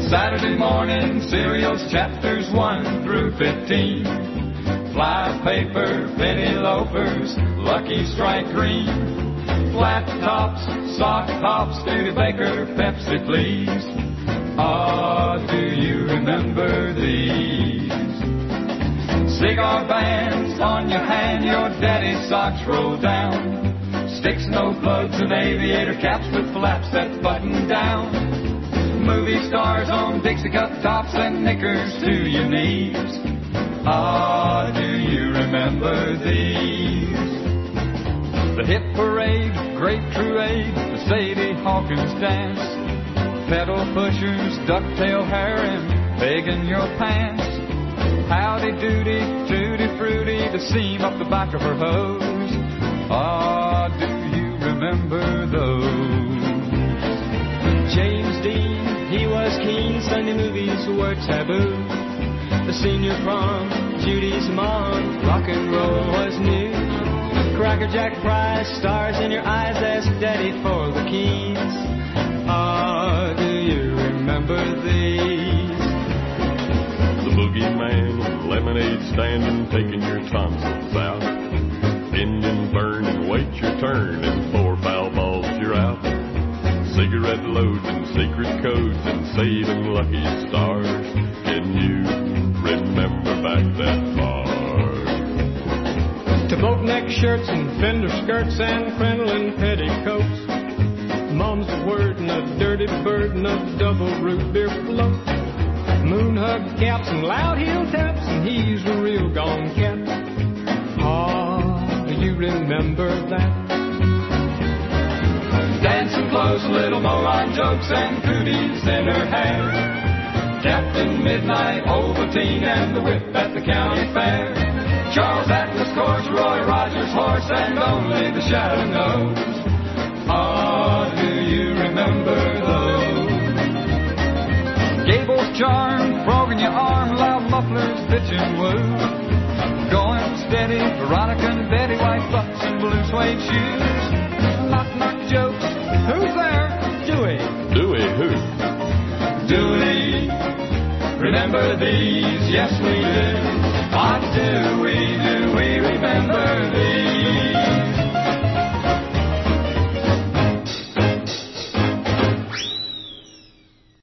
Saturday morning serials, chapters 1 through 15. Fly paper, penny loafers, Lucky Strike green. Flat tops, sock hops, Studebaker, Pepsi please. Ah, do you remember these? Cigar bands on your hand, your daddy's socks rolled down. Sticks, no plugs, and aviator caps with flaps that button down. Movie stars on Dixie cup tops and knickers to your knees. Ah, do you remember these? The hit parade, grape truade, the Sadie Hawkins dance. Pedal pushers, ducktail hair, and begging your pants. Howdy doody, tutti fruity, the seam up the back of her hose. Ah, do you remember those? James Dean, he was keen, Sunday movies were taboo. The senior prom, Judy's mom, rock and roll was new. Cracker Jack Price, stars in your eyes, ask Daddy for the keys. Ah, do you remember these? The boogeyman, lemonade stand and taking your tonsils out. Engine burn and wait your turn, and 4 foul balls you're out. Cigarette loads and secret codes and saving lucky stars. Can you remember back that far? To boat neck shirts and fender skirts and crinoline petticoats. Mom's a word and a dirty bird and a double root beer float. Moon hug caps and loud heel taps, and he's a real gone cat. Ah, do you remember that? Dancing clothes, little moron jokes, and cooties in her hair. Captain Midnight, Ovaltine, and the whip at the county fair. Charles Atlas course, Roy Rogers horse, and only the shadow knows. Ah, do you remember those? Gable's charm, frog in your arm, loud mufflers, bitch and woo. Going steady, Veronica and Betty, white bucks and blue suede shoes. Knock knock jokes, who's there? Dewey. Dewey who? Dewey, remember these? Yes we do. Ah, do we remember these?